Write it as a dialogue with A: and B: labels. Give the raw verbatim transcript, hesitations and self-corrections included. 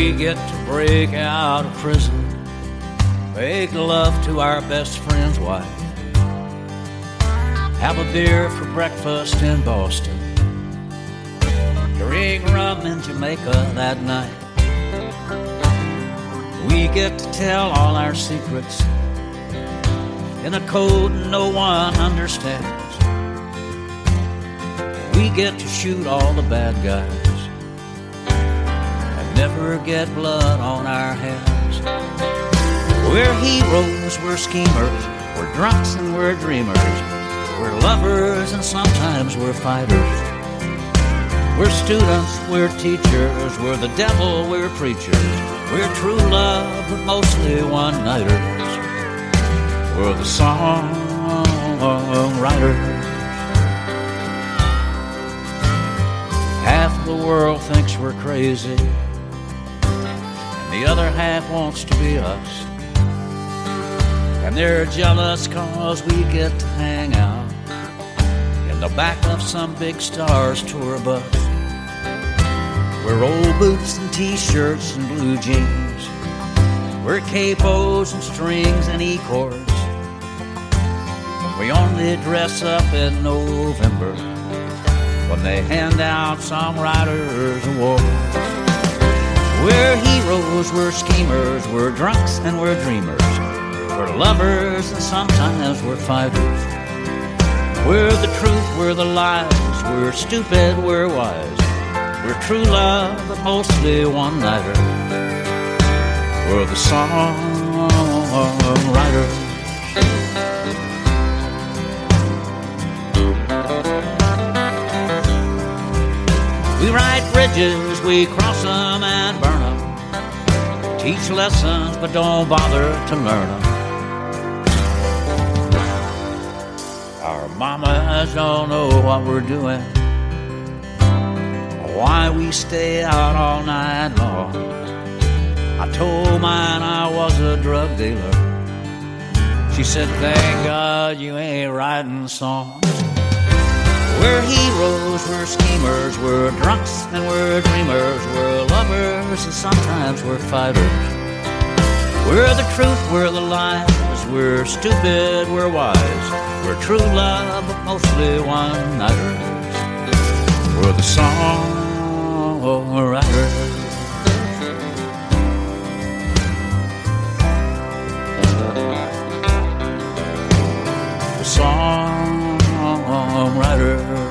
A: we get to break out of prison, make love to our best friend's wife, have a beer for breakfast in Boston, drink rum in Jamaica that night. We get to tell all our secrets in a code no one understands. We get to shoot all the bad guys and never get blood on our hands. We're heroes, we're schemers, we're drunks and we're dreamers, we're lovers and sometimes we're fighters. We're students, we're teachers, we're the devil, we're preachers, we're true love but mostly one-nighters. We're the songwriters. Half the world thinks we're crazy, and the other half wants to be us. And they're jealous cause we get to hang out in the back of some big star's tour bus. We're old boots and t-shirts and blue jeans, we're capos and strings and E-chords. We only dress up in November when they hand out Songwriters Awards. We're heroes, we're schemers, we're drunks and we're dreamers, we're lovers and sometimes we're fighters. We're the truth, we're the lies, we're stupid, we're wise, we're true love but mostly one-nighters. We're the songwriters. We write bridges, we cross them and burn them, teach lessons but don't bother to learn them. Our mamas don't know what we're doing, why we stay out all night long. I told mine I was a drug dealer. She said, thank God you ain't writing songs. We're heroes, we're schemers, we're drunks and we're dreamers, we're lovers and sometimes we're fighters. We're the truth, we're the lies, we're stupid, we're wise, we're true love but mostly one-nighters. We're the songwriters. The songwriters.